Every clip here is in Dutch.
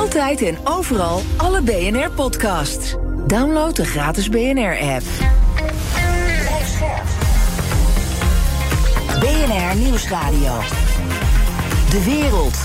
Altijd en overal alle BNR-podcasts. Download de gratis BNR-app. BNR Nieuwsradio. De wereld.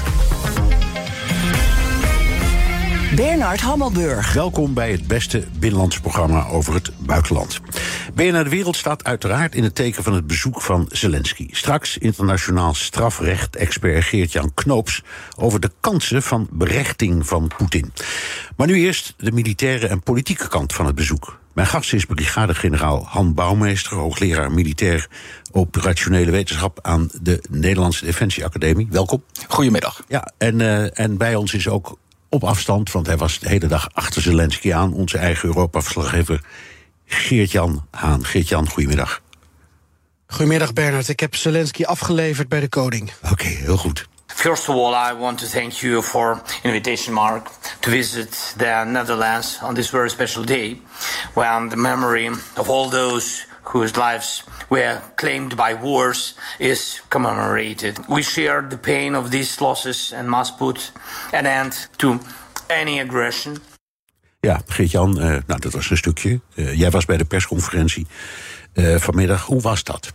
Bernard Hammelburg. Welkom bij het beste binnenlands programma over het buitenland. BNR De Wereld staat uiteraard in het teken van het bezoek van Zelensky. Straks internationaal strafrecht-expert Geert-Jan Knoops over de kansen van berechting van Poetin. Maar nu eerst de militaire en politieke kant van het bezoek. Mijn gast is brigadegeneraal Han Bouwmeester, hoogleraar militair operationele wetenschap aan de Nederlandse Defensie Academie. Welkom. Goedemiddag. Ja, en bij ons is ook op afstand, want hij was de hele dag achter Zelensky aan, onze eigen Europa-verslaggever Geert-Jan Haan. Geert-Jan, goedemiddag. Goedemiddag Bernard, ik heb Zelensky afgeleverd bij de koning. Oké, heel goed. First of all, I want to thank you for invitation, Mark, to visit the Netherlands on this very special day, when the memory of all those whose lives were claimed by wars is commemorated. We share the pain of these losses and must put an end to any aggression. Ja, Geert-Jan, dat was een stukje. Jij was bij de persconferentie vanmiddag. Hoe was dat?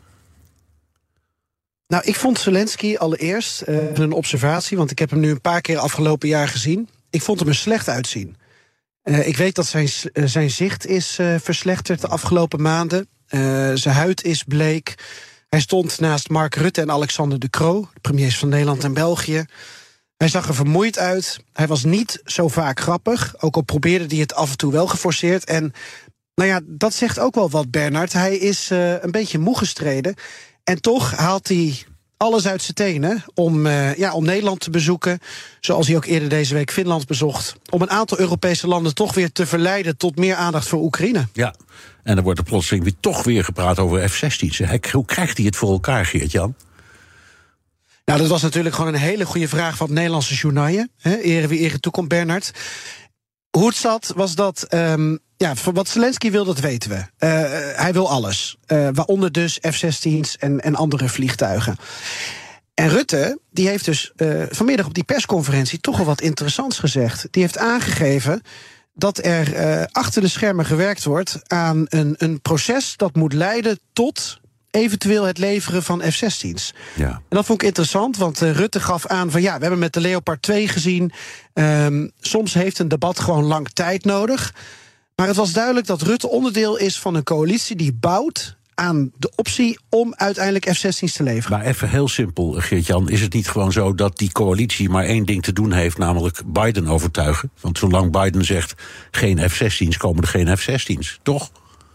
Nou, ik vond Zelensky allereerst een observatie, want ik heb hem nu een paar keer afgelopen jaar gezien. Ik vond hem er slecht uitzien. Ik weet dat zijn zicht is verslechterd de afgelopen maanden. Zijn huid is bleek. Hij stond naast Mark Rutte en Alexander De Croo, de premiers van Nederland en België. Hij zag er vermoeid uit. Hij was niet zo vaak grappig, ook al probeerde hij het af en toe wel geforceerd. En nou ja, dat zegt ook wel wat, Bernard. Hij is een beetje moe gestreden. En toch haalt hij alles uit zijn tenen om Nederland te bezoeken, zoals hij ook eerder deze week Finland bezocht, om een aantal Europese landen toch weer te verleiden tot meer aandacht voor Oekraïne. Ja, en dan wordt er plotseling toch weer gepraat over F-16's. Hoe krijgt hij het voor elkaar, Geert-Jan? Nou, dat was natuurlijk gewoon een hele goede vraag van het Nederlandse journaal. Ere wie ere toekomt, Bernard. Hoe het zat, was dat wat Zelensky wil, dat weten we. Hij wil alles. Waaronder dus F-16's en andere vliegtuigen. En Rutte, die heeft dus vanmiddag op die persconferentie toch wel wat interessants gezegd. Die heeft aangegeven dat er achter de schermen gewerkt wordt aan een proces dat moet leiden tot eventueel het leveren van F-16's. Ja. En dat vond ik interessant, want Rutte gaf aan van we hebben met de Leopard 2 gezien, soms heeft een debat gewoon lang tijd nodig. Maar het was duidelijk dat Rutte onderdeel is van een coalitie die bouwt aan de optie om uiteindelijk F-16's te leveren. Maar even heel simpel, Geert-Jan, is het niet gewoon zo dat die coalitie maar één ding te doen heeft, namelijk Biden overtuigen? Want zolang Biden zegt geen F-16's, komen er geen F-16's, toch?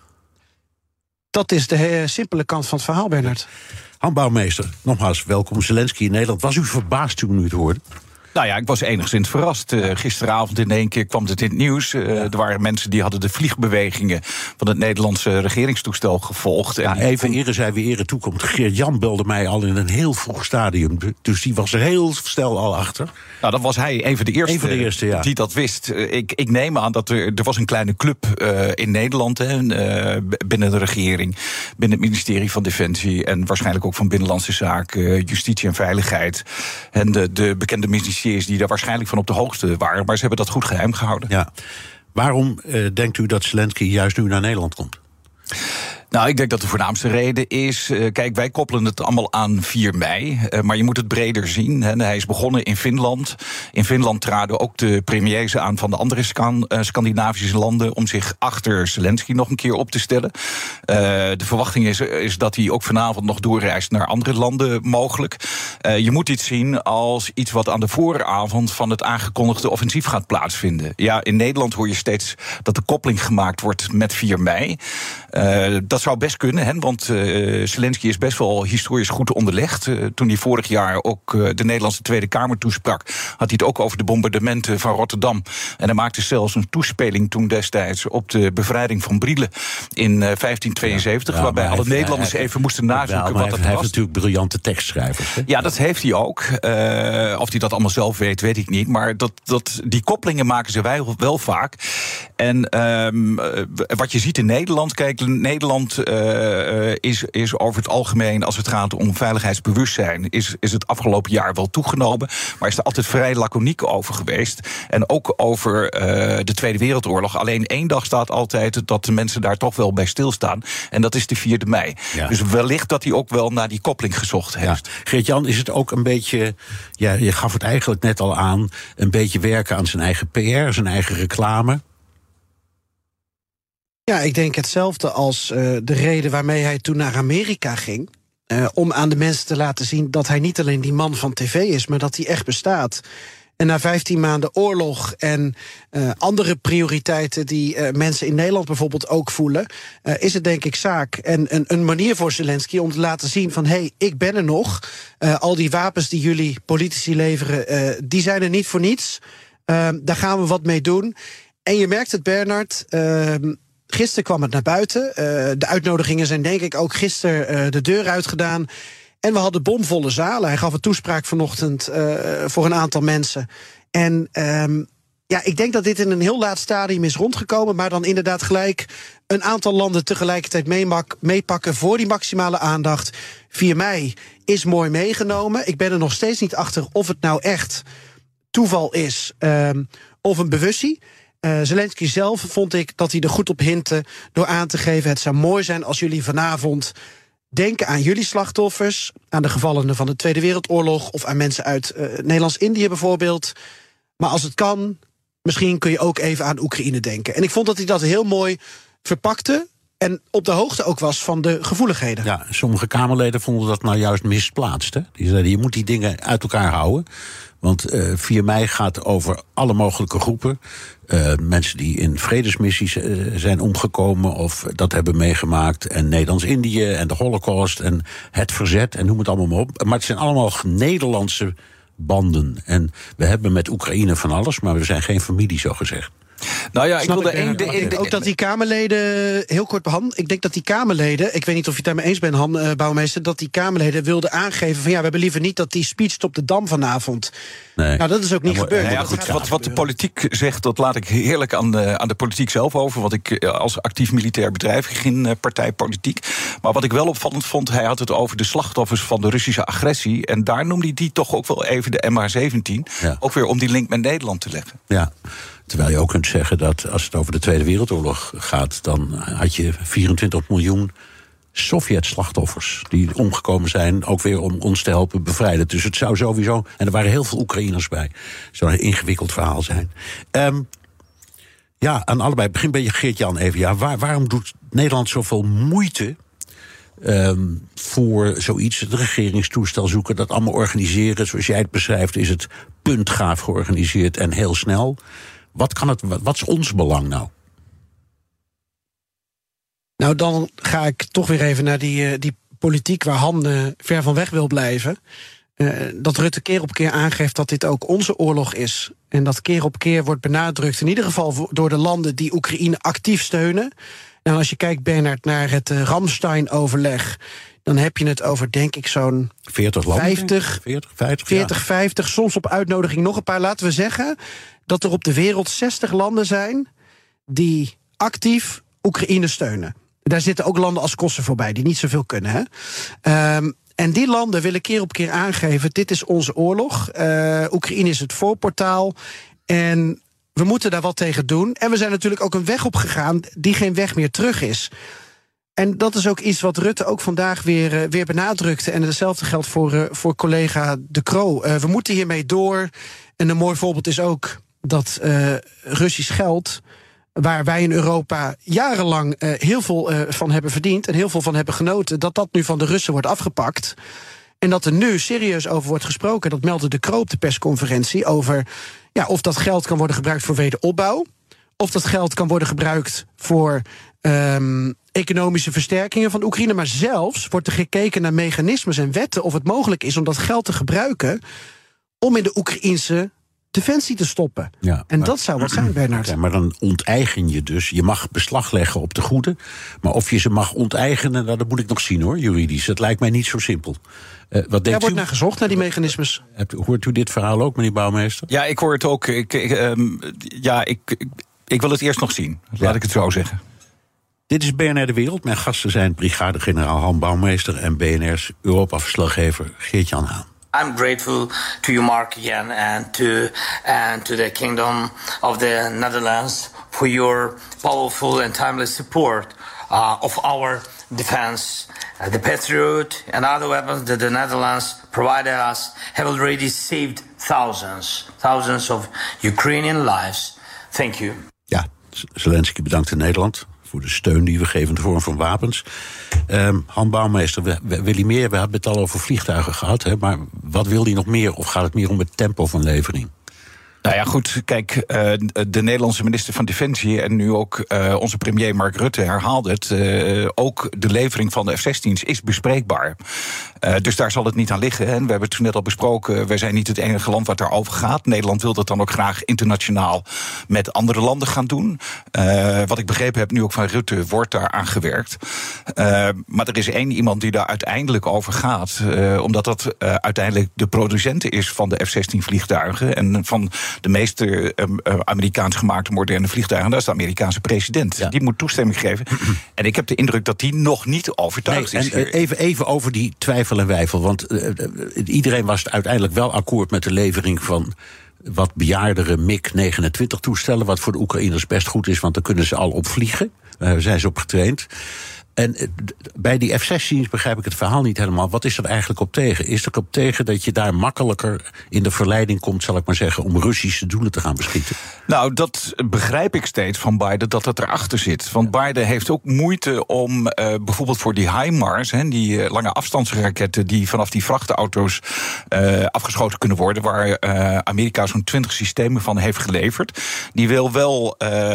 Dat is de simpele kant van het verhaal, Bernard. Han Bouwmeester, nogmaals welkom. Zelensky in Nederland. Was u verbaasd toen u het hoorde? Nou ja, ik was enigszins verrast. Gisteravond in één keer kwam het in het nieuws. Er waren mensen die hadden de vliegbewegingen van het Nederlandse regeringstoestel gevolgd. Ja, even ere zij wie ere toekomt. Geert-Jan belde mij al in een heel vroeg stadium. Dus die was er heel snel al achter. Nou, dat was hij een van de eerste, die dat wist. Ik neem aan dat er was een kleine club in Nederland, binnen de regering, binnen het ministerie van Defensie en waarschijnlijk ook van Binnenlandse Zaken, Justitie en Veiligheid. En de bekende ministeries die daar waarschijnlijk van op de hoogte waren, maar ze hebben dat goed geheim gehouden. Ja. Waarom denkt u dat Zelensky juist nu naar Nederland komt? Nou, ik denk dat de voornaamste reden is, kijk, wij koppelen het allemaal aan 4 mei, maar je moet het breder zien. Hij is begonnen in Finland. In Finland traden ook de premiers aan van de andere Scandinavische landen om zich achter Zelensky nog een keer op te stellen. De verwachting is dat hij ook vanavond nog doorreist naar andere landen mogelijk. Je moet dit zien als iets wat aan de vooravond van het aangekondigde offensief gaat plaatsvinden. Ja, in Nederland hoor je steeds dat de koppeling gemaakt wordt met 4 mei. Dat zou best kunnen, want Zelensky is best wel historisch goed onderlegd. Toen hij vorig jaar ook de Nederlandse Tweede Kamer toesprak, had hij het ook over de bombardementen van Rotterdam. En hij maakte zelfs een toespeling toen destijds op de bevrijding van Brielle in 1572, waarbij alle Nederlanders even moesten nazoeken wat dat was. Hij heeft natuurlijk briljante tekstschrijvers. Hè? Ja, dat heeft hij ook. Of hij dat allemaal zelf weet ik niet. Maar die koppelingen maken ze wel vaak. En wat je ziet in Nederland, kijk, Nederland Nederland is over het algemeen, als het gaat om veiligheidsbewustzijn, is het afgelopen jaar wel toegenomen. Maar is er altijd vrij laconiek over geweest. En ook over de Tweede Wereldoorlog. Alleen één dag staat altijd dat de mensen daar toch wel bij stilstaan. En dat is de 4e mei. Ja. Dus wellicht dat hij ook wel naar die koppeling gezocht heeft. Ja. Geert-Jan, is het ook een beetje, ja, je gaf het eigenlijk net al aan, een beetje werken aan zijn eigen PR, zijn eigen reclame? Ja, ik denk hetzelfde als de reden waarmee hij toen naar Amerika ging. Om aan de mensen te laten zien dat hij niet alleen die man van tv is, maar dat hij echt bestaat. En na 15 maanden oorlog en andere prioriteiten die mensen in Nederland bijvoorbeeld ook voelen, is het denk ik zaak en een manier voor Zelensky om te laten zien van hey, ik ben er nog. Al die wapens die jullie politici leveren, die zijn er niet voor niets. Daar gaan we wat mee doen. En je merkt het, Bernard. Gisteren kwam het naar buiten. De uitnodigingen zijn denk ik ook gisteren de deur uitgedaan. En we hadden bomvolle zalen. Hij gaf een toespraak vanochtend voor een aantal mensen. En ik denk dat dit in een heel laat stadium is rondgekomen, maar dan inderdaad gelijk een aantal landen tegelijkertijd meepakken voor die maximale aandacht. 4 mei is mooi meegenomen. Ik ben er nog steeds niet achter of het nou echt toeval is of een bewustie. Zelensky zelf vond ik dat hij er goed op hintte door aan te geven: het zou mooi zijn als jullie vanavond denken aan jullie slachtoffers, aan de gevallenen van de Tweede Wereldoorlog of aan mensen uit Nederlands-Indië bijvoorbeeld. Maar als het kan, misschien kun je ook even aan Oekraïne denken. En ik vond dat hij dat heel mooi verpakte en op de hoogte ook was van de gevoeligheden. Ja, sommige Kamerleden vonden dat nou juist misplaatst. Hè? Die zeiden, je moet die dingen uit elkaar houden. Want 4 mei gaat over alle mogelijke groepen. Mensen die in vredesmissies zijn omgekomen of dat hebben meegemaakt. En Nederlands-Indië en de Holocaust en het verzet en noem het allemaal maar op. Maar het zijn allemaal Nederlandse banden. En we hebben met Oekraïne van alles, maar we zijn geen familie, zo gezegd. Nou ja, ik denk ook dat die Kamerleden, heel kort Han, ik denk dat die Kamerleden, ik weet niet of je het daarmee eens bent, Han Bouwmeester, dat die Kamerleden wilden aangeven van ja, we hebben liever niet dat die speech op de Dam vanavond. Nee. Nou, dat is ook niet gebeurd. Nou ja, goed, wat de politiek zegt, dat laat ik heerlijk aan de politiek zelf over. Want ik als actief militair bedrijf, geen partijpolitiek. Maar wat ik wel opvallend vond, hij had het over de slachtoffers van de Russische agressie. En daar noemde hij die toch ook wel even de MH17. Ja. Ook weer om die link met Nederland te leggen. Ja. Terwijl je ook kunt zeggen dat als het over de Tweede Wereldoorlog gaat, dan had je 24 miljoen Sovjet-slachtoffers die omgekomen zijn, ook weer om ons te helpen bevrijden. Dus het zou sowieso, en er waren heel veel Oekraïners bij, het zou een ingewikkeld verhaal zijn. Ja, aan allebei. Begin bij je, Geert-Jan, even. Ja, waarom doet Nederland zoveel moeite voor zoiets, het regeringstoestel zoeken, dat allemaal organiseren? Zoals jij het beschrijft, is het puntgaaf georganiseerd en heel snel. Wat is ons belang nou? Nou, dan ga ik toch weer even naar die politiek waar Han ver van weg wil blijven. Dat Rutte keer op keer aangeeft dat dit ook onze oorlog is. En dat keer op keer wordt benadrukt, in ieder geval door de landen die Oekraïne actief steunen. En als je kijkt, Bernard, naar het Ramstein-overleg, dan heb je het over, denk ik, zo'n 40 landen. 50, soms op uitnodiging nog een paar. Laten we zeggen dat er op de wereld 60 landen zijn die actief Oekraïne steunen. Daar zitten ook landen als Kosovo bij, die niet zoveel kunnen. Hè? En die landen willen keer op keer aangeven, dit is onze oorlog. Oekraïne is het voorportaal. En we moeten daar wat tegen doen. En we zijn natuurlijk ook een weg op gegaan die geen weg meer terug is. En dat is ook iets wat Rutte ook vandaag weer benadrukte. En hetzelfde geldt voor collega De Croo. We moeten hiermee door. En een mooi voorbeeld is ook dat Russisch geld, waar wij in Europa jarenlang heel veel van hebben verdiend en heel veel van hebben genoten, dat nu van de Russen wordt afgepakt. En dat er nu serieus over wordt gesproken, dat meldde De Croo op de persconferentie, over of dat geld kan worden gebruikt voor wederopbouw, of dat geld kan worden gebruikt voor economische versterkingen van Oekraïne. Maar zelfs wordt er gekeken naar mechanismes en wetten of het mogelijk is om dat geld te gebruiken om in de Oekraïnse defensie te stoppen. Ja, en dat zou wat zijn, Bernard. Okay, maar dan onteigen je dus. Je mag beslag leggen op de goeden, maar of je ze mag onteigenen, dat moet ik nog zien hoor, juridisch. Dat lijkt mij niet zo simpel. Wat denkt wordt naar gezocht, naar die mechanismes. Hoort u dit verhaal ook, meneer Bouwmeester? Ja, ik hoor het ook. Ik wil het eerst nog zien. Laat ik het zo zeggen. Dit is BNR De Wereld. Mijn gasten zijn brigadegeneraal Han Bouwmeester en BNR's Europa-verslaggever Geert-Jan Haan. I'm grateful to you, Mark, again, and to the Kingdom of the Netherlands for your powerful and timely support of our defense. The Patriot and other weapons that the Netherlands provided us have already saved thousands of Ukrainian lives. Thank you. Ja, Zelensky bedankt Nederland voor de steun die we geven in de vorm van wapens. Han Bouwmeester, wil hij meer? We hebben het al over vliegtuigen gehad, hè, maar wat wil hij nog meer? Of gaat het meer om het tempo van levering? Nou ja, goed, kijk, de Nederlandse minister van Defensie en nu ook onze premier Mark Rutte herhaalde het. Ook de levering van de F-16's is bespreekbaar. Dus daar zal het niet aan liggen. Hè. We hebben het toen net al besproken, wij zijn niet het enige land wat daarover gaat. Nederland wil dat dan ook graag internationaal met andere landen gaan doen. Wat ik begrepen heb nu ook van Rutte, wordt daar aan gewerkt. Maar er is één iemand die daar uiteindelijk over gaat. Omdat dat uiteindelijk de producent is van de F-16 vliegtuigen en van de meeste Amerikaans gemaakte moderne vliegtuigen. Dat is de Amerikaanse president. Ja. Die moet toestemming geven. En ik heb de indruk dat die nog niet overtuigd is. En even over die twijfel en wijfel. Want iedereen was uiteindelijk wel akkoord met de levering van wat bejaardere MiG-29-toestellen. Wat voor de Oekraïners best goed is, want daar kunnen ze al op vliegen. Daar zijn ze op getraind. En bij die F-16's begrijp ik het verhaal niet helemaal. Wat is er eigenlijk op tegen? Is er op tegen dat je daar makkelijker in de verleiding komt, zal ik maar zeggen, om Russische doelen te gaan beschieten? Nou, dat begrijp ik steeds van Biden, dat het erachter zit. Want Biden heeft ook moeite om bijvoorbeeld voor die HIMARS, die lange afstandsraketten die vanaf die vrachtauto's afgeschoten kunnen worden, waar Amerika zo'n 20 systemen van heeft geleverd. Die wil wel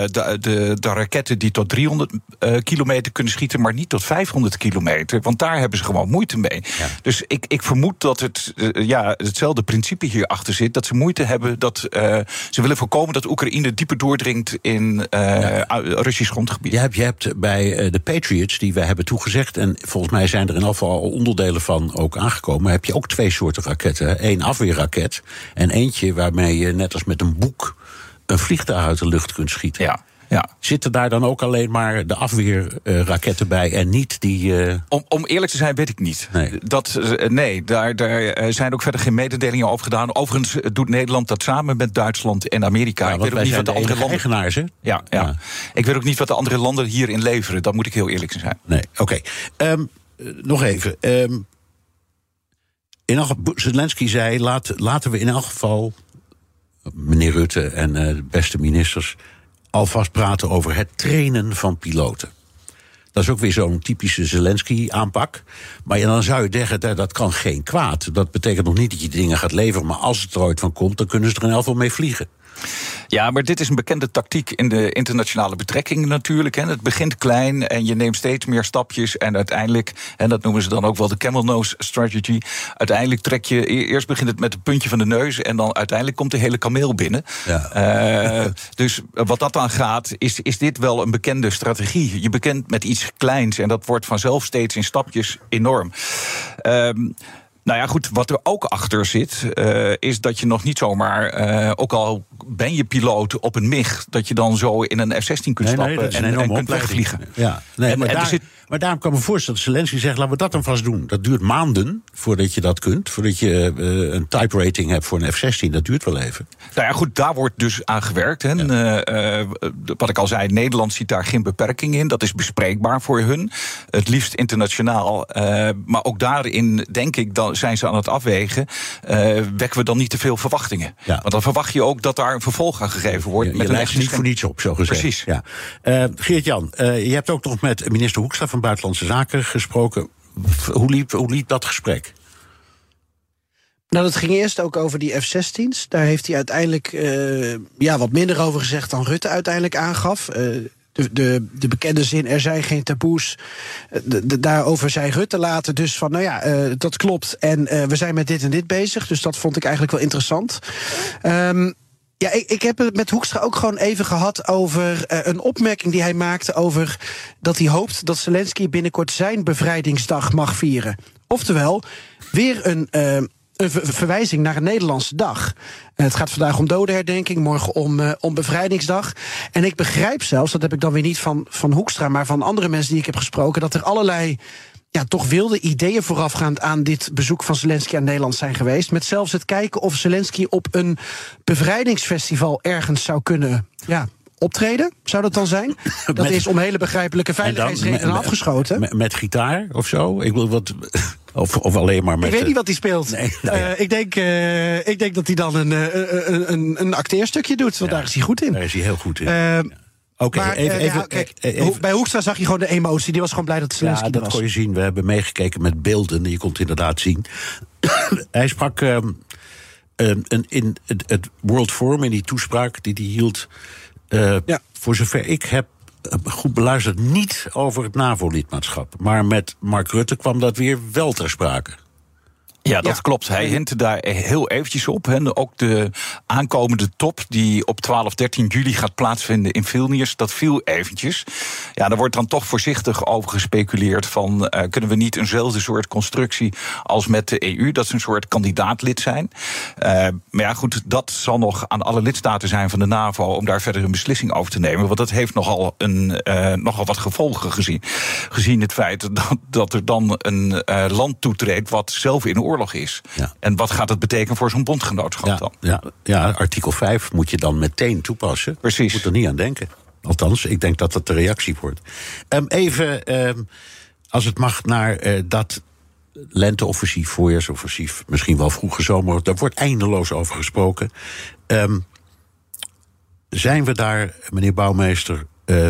de raketten die tot 300 kilometer kunnen schieten, maar niet tot 500 kilometer, want daar hebben ze gewoon moeite mee. Ja. Dus ik vermoed dat hetzelfde principe hierachter zit, dat ze moeite hebben, dat ze willen voorkomen dat Oekraïne dieper doordringt in Russisch grondgebied. Je hebt bij de Patriots, die we hebben toegezegd, en volgens mij zijn er in afval al onderdelen van ook aangekomen, heb je ook 2 soorten raketten. 1 afweerraket en eentje waarmee je net als met een boek een vliegtuig uit de lucht kunt schieten. Ja. Ja. Zitten daar dan ook alleen maar de afweerraketten bij en niet die... Om eerlijk te zijn, weet ik niet. Nee, daar zijn ook verder geen mededelingen over gedaan. Overigens doet Nederland dat samen met Duitsland en Amerika. Ja, ik weet ook niet wat de andere landen... eigenaars, hè? Ja. Ik weet ook niet wat de andere landen hierin leveren. Dat moet ik heel eerlijk zijn. Nee, oké. Nog even. Zelensky zei, laten we in elk geval, meneer Rutte en de beste ministers, alvast praten over het trainen van piloten. Dat is ook weer zo'n typische Zelensky-aanpak. Maar dan zou je zeggen, dat kan geen kwaad. Dat betekent nog niet dat je die dingen gaat leveren, maar als het er ooit van komt, dan kunnen ze er in elk geval mee vliegen. Ja, maar dit is een bekende tactiek in de internationale betrekkingen natuurlijk. Het begint klein en je neemt steeds meer stapjes. En uiteindelijk, en dat noemen ze dan ook wel de camel nose strategy. Uiteindelijk trek je, eerst begint het met het puntje van de neus en dan uiteindelijk komt de hele kameel binnen. Ja. Dus wat dat dan gaat, is dit wel een bekende strategie. Je begint met iets kleins en dat wordt vanzelf steeds in stapjes enorm. Nou ja, goed, wat er ook achter zit, is dat je nog niet zomaar, ook al ben je piloot op een MiG, dat je dan zo in een F-16 kunt stappen en kunt wegvliegen. Ja, maar daarom kan ik me voorstellen dat Zelensky zegt, laten we dat dan vast doen. Dat duurt maanden voordat je dat kunt, voordat je een type rating hebt voor een F-16. Dat duurt wel even. Nou ja, goed, daar wordt dus aan gewerkt. Hè. Ja. Wat ik al zei, Nederland ziet daar geen beperking in. Dat is bespreekbaar voor hun. Het liefst internationaal. Maar ook daarin, denk ik, dan zijn ze aan het afwegen. Wekken we dan niet te veel verwachtingen? Ja. Want dan verwacht je ook dat daar een vervolg aan gegeven wordt. Je lijkt niet voor niets op, zo gezegd. Precies. Ja. Geert-Jan, je hebt ook nog met minister Hoekstra van Buitenlandse Zaken gesproken. Hoe liep dat gesprek? Nou, dat ging eerst ook over die F-16's. Daar heeft hij uiteindelijk wat minder over gezegd dan Rutte uiteindelijk aangaf. De bekende zin, er zijn geen taboes. Daarover zei Rutte later dus van, dat klopt. En we zijn met dit en dit bezig. Dus dat vond ik eigenlijk wel interessant. Ik heb het met Hoekstra ook gewoon even gehad over een opmerking die hij maakte over dat hij hoopt dat Zelensky binnenkort zijn bevrijdingsdag mag vieren. Oftewel, weer een een verwijzing naar een Nederlandse dag. Het gaat vandaag om dodenherdenking, morgen om bevrijdingsdag. En ik begrijp zelfs, dat heb ik dan weer niet van Hoekstra, maar van andere mensen die ik heb gesproken, dat er allerlei toch wilde ideeën voorafgaand aan dit bezoek van Zelensky aan Nederland zijn geweest. Met zelfs het kijken of Zelensky op een bevrijdingsfestival ergens zou kunnen optreden, zou dat dan zijn? Dat is om hele begrijpelijke veiligheidsredenen afgeschoten. Met gitaar of zo? Ik wil wat. Of alleen maar met. Ik weet niet wat hij speelt. Nee. Ik denk dat hij dan een acteerstukje doet, want daar is hij goed in. Daar is hij heel goed in. Bij Hoekstra zag je gewoon de emotie. Die was gewoon blij dat Zelensky dat kon je zien. We hebben meegekeken met beelden. Je kon het inderdaad zien. Hij sprak in het World Forum, in die toespraak die hij hield. Voor zover ik heb goed beluisterd, niet over het NAVO-lidmaatschap. Maar met Mark Rutte kwam dat weer wel ter sprake. Ja, dat klopt. Hij hintte daar heel eventjes op. En ook de aankomende top die op 12, 13 juli gaat plaatsvinden in Vilnius, dat viel eventjes. Ja, daar wordt dan toch voorzichtig over gespeculeerd van kunnen we niet eenzelfde soort constructie als met de EU, dat ze een soort kandidaatlid zijn. Maar ja, goed, dat zal nog aan alle lidstaten zijn van de NAVO om daar verder een beslissing over te nemen. Want dat heeft nogal wat gevolgen gezien het feit dat er dan een land toetreedt wat zelf in oorlog is. Ja. En wat gaat het betekenen voor zo'n bondgenootschap dan? Ja, artikel 5 moet je dan meteen toepassen. Precies. Je moet er niet aan denken. Althans, ik denk dat dat de reactie wordt. Als het mag, naar dat lenteoffensief, voorjaarsoffensief, misschien wel vroege zomer, daar wordt eindeloos over gesproken. Zijn we daar, meneer Bouwmeester,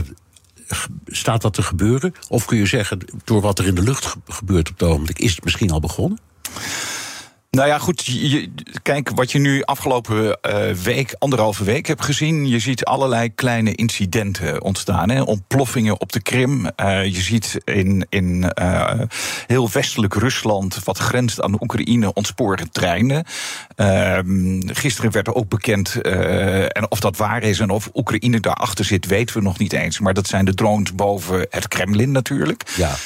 staat dat te gebeuren? Of kun je zeggen, door wat er in de lucht gebeurt op het ogenblik, is het misschien al begonnen? Nou ja, goed, kijk, wat je nu afgelopen anderhalve week hebt gezien, je ziet allerlei kleine incidenten ontstaan. Hè? Ontploffingen op de Krim. Je ziet in heel westelijk Rusland, wat grenst aan Oekraïne, ontspoorde treinen. Gisteren werd er ook bekend, en of dat waar is en of Oekraïne daarachter zit, weten we nog niet eens. Maar dat zijn de drones boven het Kremlin natuurlijk. Ja.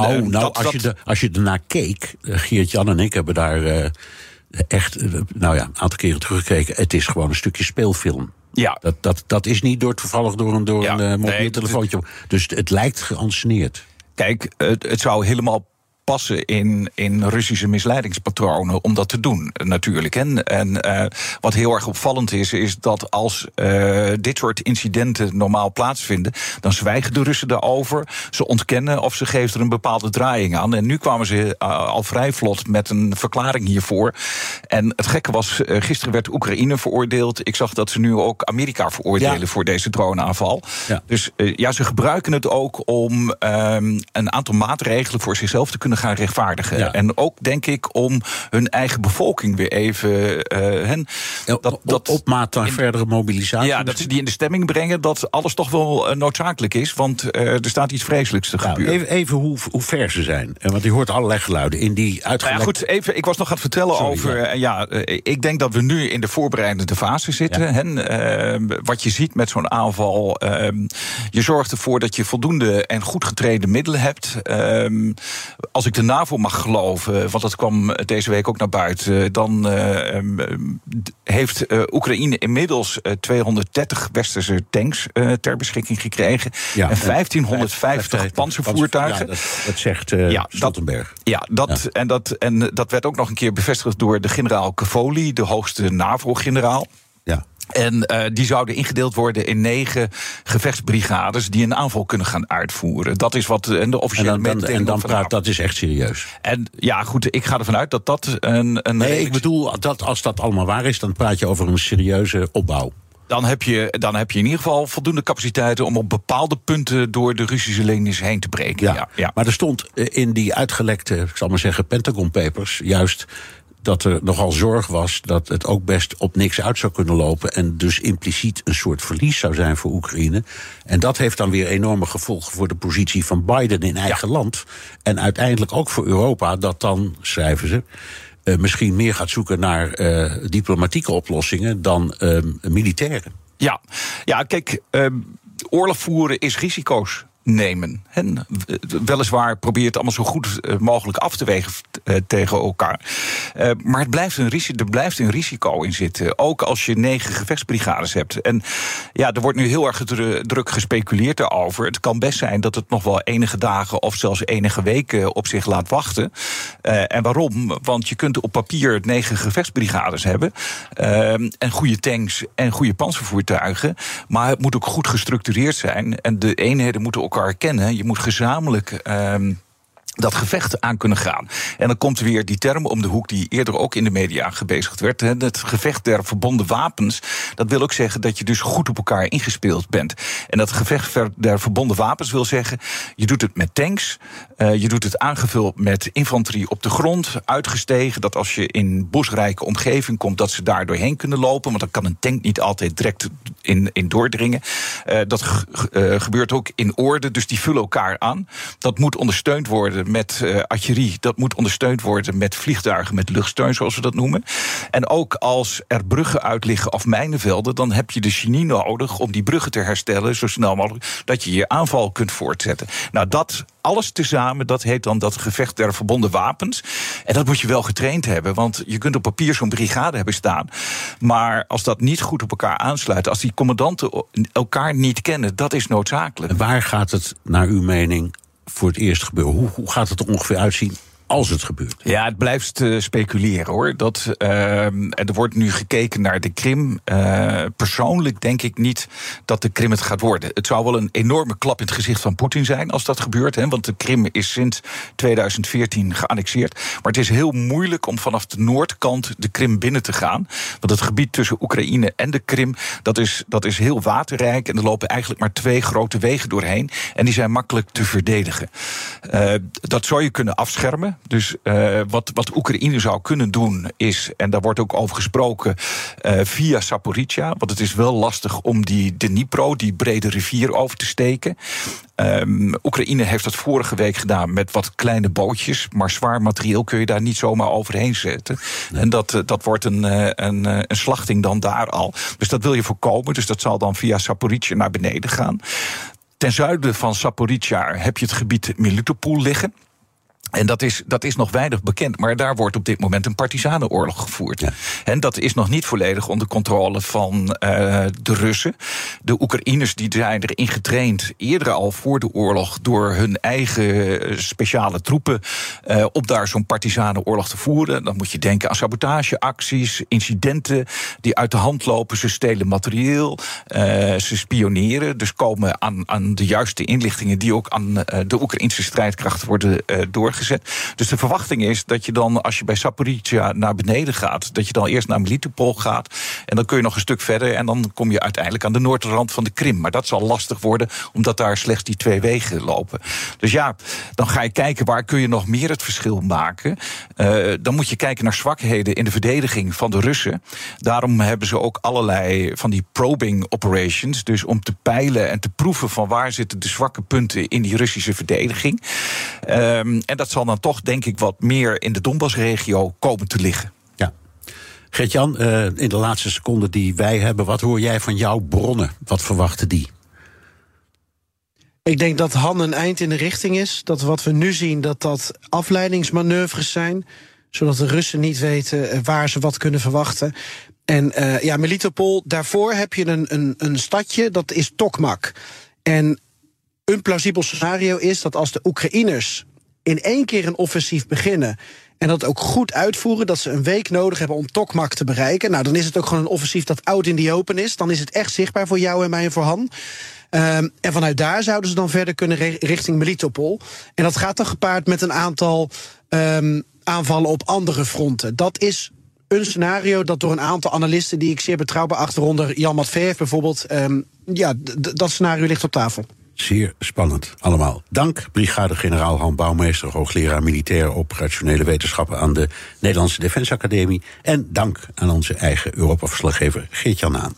Als je ernaar keek, Geert-Jan en ik hebben daar echt, een aantal keren teruggekeken. Het is gewoon een stukje speelfilm. Ja. Dat is niet toevallig door een mobiel telefoontje. Dus het lijkt geanceneerd. Kijk, het zou helemaal passen in Russische misleidingspatronen om dat te doen, natuurlijk. En wat heel erg opvallend is dat als dit soort incidenten normaal plaatsvinden, dan zwijgen de Russen daarover, ze ontkennen of ze geven er een bepaalde draaiing aan. En nu kwamen ze al vrij vlot met een verklaring hiervoor. En het gekke was, gisteren werd Oekraïne veroordeeld. Ik zag dat ze nu ook Amerika veroordelen voor deze droneaanval. Ja. Dus ze gebruiken het ook om een aantal maatregelen voor zichzelf te kunnen gaan rechtvaardigen. Ja. En ook, denk ik, om hun eigen bevolking weer even opmaat naar verdere mobilisatie. Ja, dat ze die in de stemming brengen dat alles toch wel noodzakelijk is, want er staat iets vreselijks te gebeuren. Even hoe ver ze zijn. Want je hoort allerlei geluiden in die uitgelekte. Goed, even, ik was nog aan het vertellen over. Ik denk dat we nu in de voorbereidende fase zitten. Ja. Wat je ziet met zo'n aanval, je zorgt ervoor dat je voldoende en goed getrainde middelen hebt. Als ik de NAVO mag geloven, want dat kwam deze week ook naar buiten, dan heeft Oekraïne inmiddels 230 westerse tanks ter beschikking gekregen. Ja, en 1550 pantservoertuigen. Ja, dat zegt Stoltenberg. En dat werd ook nog een keer bevestigd door de generaal Cavoli, de hoogste NAVO-generaal. Ja. En die zouden ingedeeld worden in 9 gevechtsbrigades die een aanval kunnen gaan uitvoeren. Dat is wat de officiële mededeling van dat is echt serieus. En ja, goed, ik ga ervan uit dat dat een ik bedoel, dat als dat allemaal waar is, dan praat je over een serieuze opbouw. Dan heb je in ieder geval voldoende capaciteiten om op bepaalde punten door de Russische linies heen te breken. Ja. Maar er stond in die uitgelekte, ik zal maar zeggen, Pentagon Papers, juist dat er nogal zorg was dat het ook best op niks uit zou kunnen lopen en dus impliciet een soort verlies zou zijn voor Oekraïne. En dat heeft dan weer enorme gevolgen voor de positie van Biden in eigen land. En uiteindelijk ook voor Europa, dat dan, schrijven ze, misschien meer gaat zoeken naar diplomatieke oplossingen dan militaire. Ja, kijk, oorlog voeren is risico's nemen. En weliswaar probeer je het allemaal zo goed mogelijk af te wegen tegen elkaar. Maar er blijft een risico in zitten. Ook als je 9 gevechtsbrigades hebt. En ja, er wordt nu heel erg druk gespeculeerd daarover. Het kan best zijn dat het nog wel enige dagen of zelfs enige weken op zich laat wachten. En waarom? Want je kunt op papier 9 gevechtsbrigades hebben. En goede tanks en goede panzervoertuigen. Maar het moet ook goed gestructureerd zijn. En de eenheden moeten elkaar kennen. Je moet gezamenlijk dat gevecht aan kunnen gaan. En dan komt weer die term om de hoek die eerder ook in de media gebezigd werd. Het gevecht der verbonden wapens. Dat wil ook zeggen dat je dus goed op elkaar ingespeeld bent. En dat gevecht der verbonden wapens wil zeggen, je doet het met tanks. Je doet het aangevuld met infanterie op de grond, uitgestegen. Dat als je in bosrijke omgeving komt, dat ze daar doorheen kunnen lopen. Want dan kan een tank niet altijd direct in doordringen. Dat gebeurt ook in orde, dus die vullen elkaar aan. Dat moet ondersteund worden met artillerie. Dat moet ondersteund worden met vliegtuigen, met luchtsteun, zoals we dat noemen. En ook als er bruggen uit liggen of mijnenvelden, dan heb je de genie nodig om die bruggen te herstellen zo snel mogelijk, dat je je aanval kunt voortzetten. Nou, dat alles tezamen, dat heet dan dat gevecht der verbonden wapens. En dat moet je wel getraind hebben, want je kunt op papier zo'n brigade hebben staan. Maar als dat niet goed op elkaar aansluit, als die commandanten elkaar niet kennen, dat is noodzakelijk. Waar gaat het, naar uw mening, voor het eerst gebeuren? Hoe gaat het er ongeveer uitzien als het gebeurt? Ja, het blijft speculeren, hoor. Er wordt nu gekeken naar de Krim. Persoonlijk denk ik niet dat de Krim het gaat worden. Het zou wel een enorme klap in het gezicht van Poetin zijn als dat gebeurt. Want de Krim is sinds 2014 geannexeerd. Maar het is heel moeilijk om vanaf de noordkant de Krim binnen te gaan. Want het gebied tussen Oekraïne en de Krim, dat is heel waterrijk. En er lopen eigenlijk maar 2 grote wegen doorheen. En die zijn makkelijk te verdedigen. Dat zou je kunnen afschermen. Dus wat Oekraïne zou kunnen doen is, en daar wordt ook over gesproken, via Zaporizhzhia. Want het is wel lastig om die Dnipro, die brede rivier, over te steken. Oekraïne heeft dat vorige week gedaan met wat kleine bootjes, maar zwaar materieel kun je daar niet zomaar overheen zetten. Nee. En dat wordt een slachting dan daar al. Dus dat wil je voorkomen. Dus dat zal dan via Zaporizhzhia naar beneden gaan. Ten zuiden van Zaporizhzhia heb je het gebied Melitopol liggen. En dat is nog weinig bekend, maar daar wordt op dit moment een partisanenoorlog gevoerd. Ja. En dat is nog niet volledig onder controle van de Russen. De Oekraïners die zijn erin getraind, eerder al voor de oorlog, door hun eigen speciale troepen op daar zo'n partisanenoorlog te voeren. Dan moet je denken aan sabotageacties, incidenten die uit de hand lopen. Ze stelen materieel, ze spioneren, dus komen aan de juiste inlichtingen die ook aan de Oekraïnse strijdkrachten worden doorgezet. Dus de verwachting is dat je dan, als je bij Zaporizhzhia naar beneden gaat, dat je dan eerst naar Melitopol gaat. En dan kun je nog een stuk verder en dan kom je uiteindelijk aan de noordrand van de Krim. Maar dat zal lastig worden, omdat daar slechts die 2 wegen lopen. Dus ja, dan ga je kijken waar kun je nog meer het verschil maken. Dan moet je kijken naar zwakheden in de verdediging van de Russen. Daarom hebben ze ook allerlei van die probing operations. Dus om te peilen en te proeven van waar zitten de zwakke punten in die Russische verdediging. En dat zal dan toch, denk ik, wat meer in de Donbassregio komen te liggen. Ja. Gert-Jan, in de laatste seconde die wij hebben, wat hoor jij van jouw bronnen? Wat verwachten die? Ik denk dat Han een eind in de richting is. Dat wat we nu zien, dat afleidingsmanoeuvres zijn. Zodat de Russen niet weten waar ze wat kunnen verwachten. En Melitopol, daarvoor heb je een stadje, dat is Tokmak. En een plausibel scenario is dat als de Oekraïners in 1 keer een offensief beginnen en dat ook goed uitvoeren, dat ze een week nodig hebben om Tokmak te bereiken. Nou, dan is het ook gewoon een offensief dat out in the open is. Dan is het echt zichtbaar voor jou en mij en voor Han. En vanuit daar zouden ze dan verder kunnen richting Melitopol. En dat gaat dan gepaard met een aantal aanvallen op andere fronten. Dat is een scenario dat door een aantal analisten die ik zeer betrouwbaar acht, waaronder Jan Matveev bijvoorbeeld, dat scenario ligt op tafel. Zeer spannend, allemaal. Dank, brigadegeneraal Han Bouwmeester, hoogleraar militaire operationele wetenschappen aan de Nederlandse Defensieacademie. En dank aan onze eigen Europa-verslaggever Geert-Jan Haan.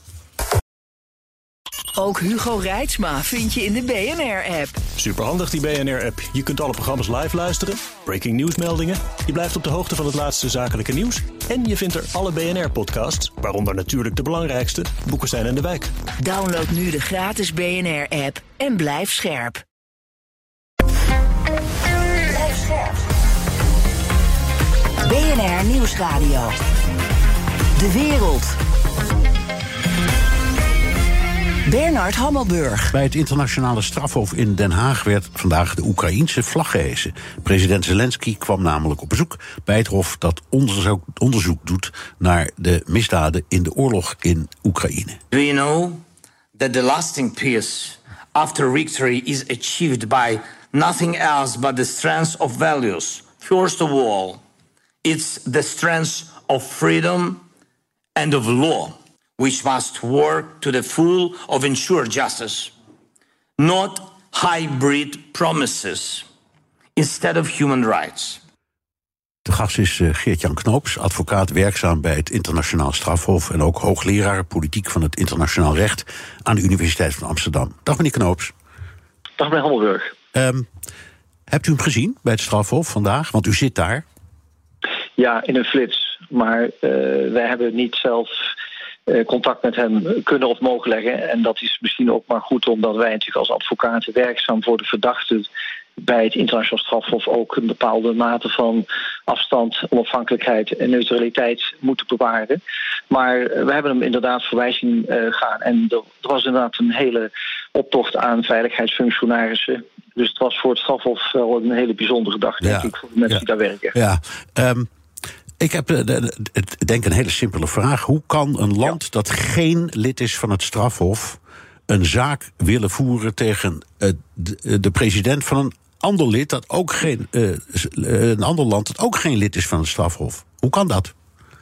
Ook Hugo Reitsma vind je in de BNR-app. Superhandig, die BNR-app. Je kunt alle programma's live luisteren, breaking nieuwsmeldingen, je blijft op de hoogte van het laatste zakelijke nieuws en je vindt er alle BNR-podcasts, waaronder natuurlijk de belangrijkste, Boekenstein en de Wijk. Download nu de gratis BNR-app en blijf scherp. Blijf scherp. BNR Nieuwsradio. De wereld. Bernard Hammelburg. Bij het internationale strafhof in Den Haag werd vandaag de Oekraïense vlag gehesen. President Zelensky kwam namelijk op bezoek bij het hof dat onderzoek doet naar de misdaden in de oorlog in Oekraïne. Do you know that the lasting peace after victory is achieved by nothing else but the strength of values? First of all, it's the strength of freedom and of law, which must work to the full of ensure justice, not hybrid promises instead of human rights. De gast is Geert-Jan Knoops, advocaat werkzaam bij het Internationaal Strafhof en ook hoogleraar politiek van het internationaal recht aan de Universiteit van Amsterdam. Dag meneer Knoops. Dag meneer Hammelburg. Hebt u hem gezien bij het strafhof vandaag? Want u zit daar. Ja, in een flits. Maar wij hebben niet zelf contact met hem kunnen of mogen leggen. En dat is misschien ook maar goed, omdat wij natuurlijk als advocaten werkzaam voor de verdachten bij het internationaal strafhof ook een bepaalde mate van afstand, onafhankelijkheid en neutraliteit moeten bewaren. Maar we hebben hem inderdaad voorbij zien gaan. En er was inderdaad een hele optocht aan veiligheidsfunctionarissen. Dus het was voor het strafhof wel een hele bijzondere dag, denk ik, voor de mensen die daar werken. Ja, ik heb denk een hele simpele vraag. Hoe kan een land dat geen lid is van het strafhof een zaak willen voeren tegen de president van een ander lid dat ook een ander land dat ook geen lid is van het strafhof? Hoe kan dat?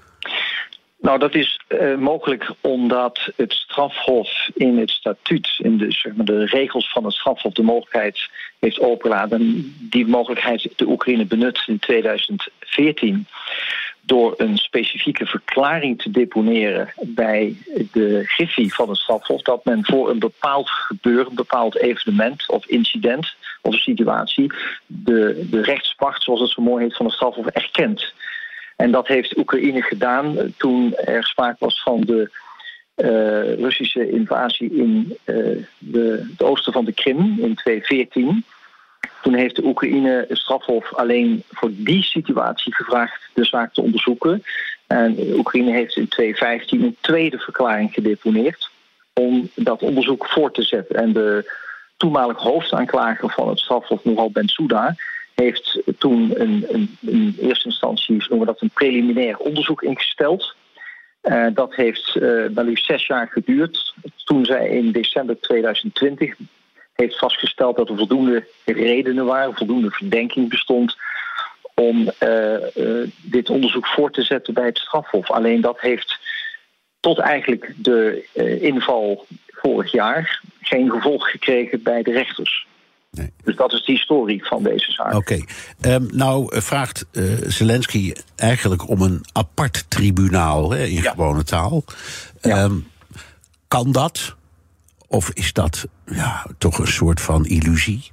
Nou, dat is mogelijk omdat het strafhof in het statuut, in de regels van het strafhof, de mogelijkheid heeft opengelaten. Die mogelijkheid de Oekraïne benut in 2014 door een specifieke verklaring te deponeren bij de griffie van het strafhof, dat men voor een bepaald gebeuren, een bepaald evenement of incident of een situatie de rechtsmacht, zoals het zo mooi heet, van het strafhof erkent. En dat heeft Oekraïne gedaan toen er sprake was van de Russische invasie in het oosten van de Krim in 2014. Toen heeft de Oekraïne het strafhof alleen voor die situatie gevraagd de zaak te onderzoeken. En Oekraïne heeft in 2015 een tweede verklaring gedeponeerd om dat onderzoek voort te zetten. En de toenmalig hoofdaanklager van het strafhof, Noval Bensouda, heeft toen in eerste instantie, noemen we dat, een preliminair onderzoek ingesteld. Dat heeft maar liefst 6 jaar geduurd. Toen zij in december 2020 heeft vastgesteld dat er voldoende redenen waren, voldoende verdenking bestond om dit onderzoek voort te zetten bij het strafhof. Alleen dat heeft tot eigenlijk de inval vorig jaar geen gevolg gekregen bij de rechters. Nee. Dus dat is de historie van deze zaak. Oké. Nou vraagt Zelensky eigenlijk om een apart tribunaal in gewone taal. Ja. Kan dat? Of is dat toch een soort van illusie?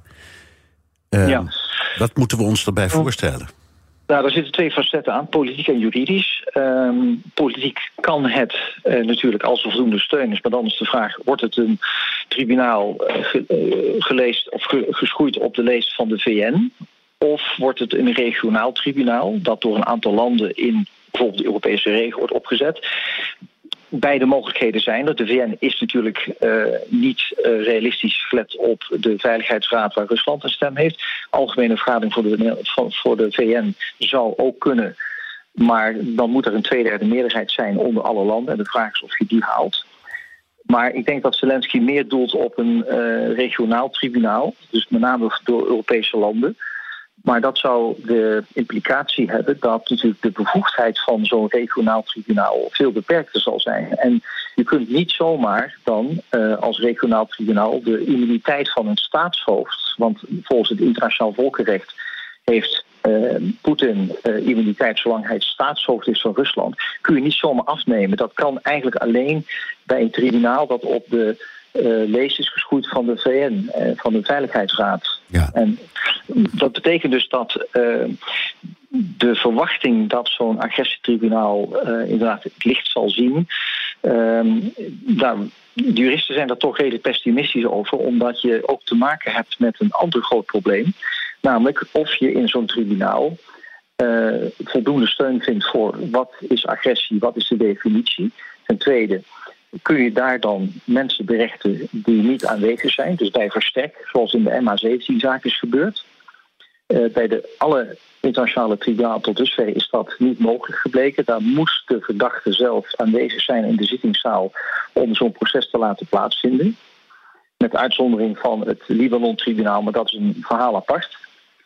Wat moeten we ons daarbij voorstellen? Nou, daar zitten 2 facetten aan, politiek en juridisch. Politiek kan het natuurlijk als er voldoende steun is, maar dan is de vraag, wordt het een tribunaal geleest of geschoeid op de leest van de VN? Of wordt het een regionaal tribunaal dat door een aantal landen in bijvoorbeeld de Europese regio wordt opgezet? Beide mogelijkheden zijn er. De VN is natuurlijk niet realistisch gelet op de Veiligheidsraad waar Rusland een stem heeft. Algemene vergadering voor de VN zou ook kunnen. Maar dan moet er een 2/3 meerderheid zijn onder alle landen. En de vraag is of je die haalt. Maar ik denk dat Zelensky meer doelt op een regionaal tribunaal. Dus met name door Europese landen. Maar dat zou de implicatie hebben dat natuurlijk de bevoegdheid van zo'n regionaal tribunaal veel beperkter zal zijn. En je kunt niet zomaar dan als regionaal tribunaal de immuniteit van een staatshoofd, want volgens het internationaal volkenrecht heeft Poetin immuniteit zolang hij het staatshoofd is van Rusland, kun je niet zomaar afnemen. Dat kan eigenlijk alleen bij een tribunaal dat op de leest is geschoeid van de VN, van de Veiligheidsraad. Ja. En dat betekent dus dat de verwachting dat zo'n agressietribunaal inderdaad het licht zal zien. De juristen zijn daar toch redelijk pessimistisch over, omdat je ook te maken hebt met een ander groot probleem. Namelijk of je in zo'n tribunaal voldoende steun vindt voor wat is agressie, wat is de definitie. Ten tweede, kun je daar dan mensen berechten die niet aanwezig zijn, dus bij verstek, zoals in de MH17-zaak is gebeurd. Bij alle internationale tribunalen tot dusver is dat niet mogelijk gebleken. Daar moest de verdachte zelf aanwezig zijn in de zittingszaal om zo'n proces te laten plaatsvinden. Met uitzondering van het Libanon-tribunaal, maar dat is een verhaal apart.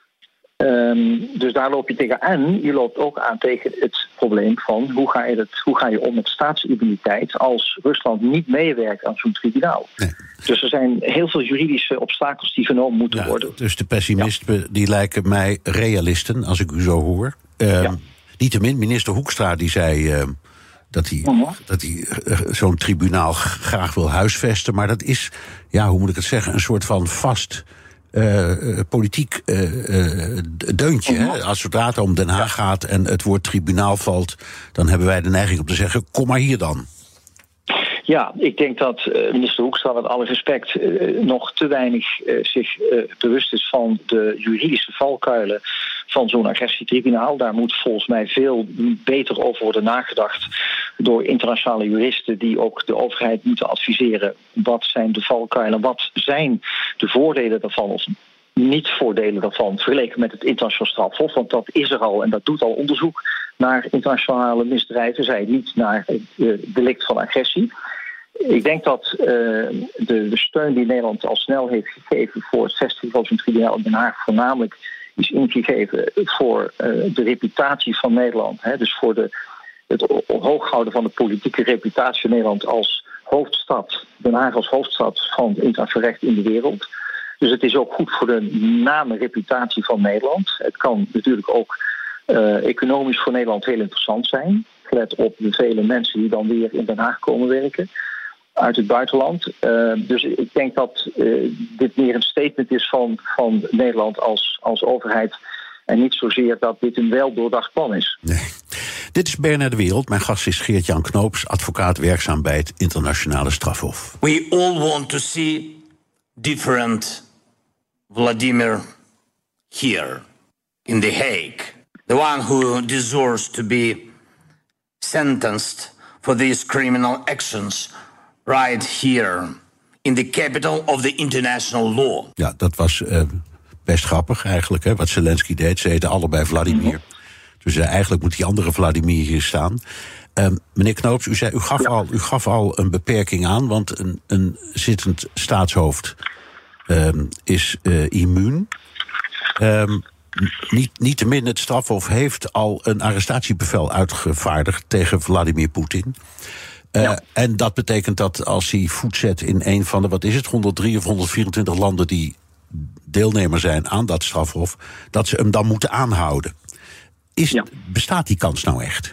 Dus daar loop je tegen. En je loopt ook aan tegen het probleem van hoe ga je om met staatsimmuniteit als Rusland niet meewerkt aan zo'n tribunaal. Nee. Dus er zijn heel veel juridische obstakels die genomen moeten worden. Dus de pessimisten die lijken mij realisten, als ik u zo hoor. Niettemin, minister Hoekstra die zei dat hij zo'n tribunaal graag wil huisvesten. Maar dat is, hoe moet ik het zeggen, een soort van vast politiek deuntje. Hè? Als zodra het om Den Haag gaat en het woord tribunaal valt, dan hebben wij de neiging om te zeggen, kom maar hier dan. Ja, ik denk dat minister Hoekstra met alle respect nog te weinig zich bewust is van de juridische valkuilen van zo'n agressietribunaal. Daar moet volgens mij veel beter over worden nagedacht door internationale juristen die ook de overheid moeten adviseren. Wat zijn de valkuilen, wat zijn de voordelen daarvan of niet-voordelen daarvan vergeleken met het internationaal strafhof, want dat is er al en dat doet al onderzoek naar internationale misdrijven, zij niet naar het delict van agressie. Ik denk dat de steun die Nederland al snel heeft gegeven voor het vestigen van zo'n tribunaal in Den Haag voornamelijk is ingegeven voor de reputatie van Nederland. Dus voor het hooghouden van de politieke reputatie van Nederland als hoofdstad, Den Haag als hoofdstad van het internationaal recht in de wereld. Dus het is ook goed voor de naam en reputatie van Nederland. Het kan natuurlijk ook economisch voor Nederland heel interessant zijn. Gelet op de vele mensen die dan weer in Den Haag komen werken uit het buitenland. Dus ik denk dat dit meer een statement is van Nederland als overheid en niet zozeer dat dit een weldoordacht plan is. Nee. Dit is BNR De Wereld. Mijn gast is Geert-Jan Knoops, advocaat werkzaam bij het Internationale Strafhof. We all want to see different Vladimir here in The Hague. The one who deserves to be sentenced for these criminal actions right here in the capital of the international law. Ja, dat was best grappig eigenlijk, hè, wat Zelensky deed. Ze heten allebei Vladimir. Dus eigenlijk moet die andere Vladimir hier staan. Meneer Knoops, u gaf al een beperking aan, want een zittend staatshoofd is immuun. Niettemin, het strafhof heeft al een arrestatiebevel uitgevaardigd tegen Vladimir Poetin. En dat betekent dat als hij voet zet in een van de, 103 of 124 landen die deelnemer zijn aan dat strafhof, dat ze hem dan moeten aanhouden. Bestaat die kans nou echt?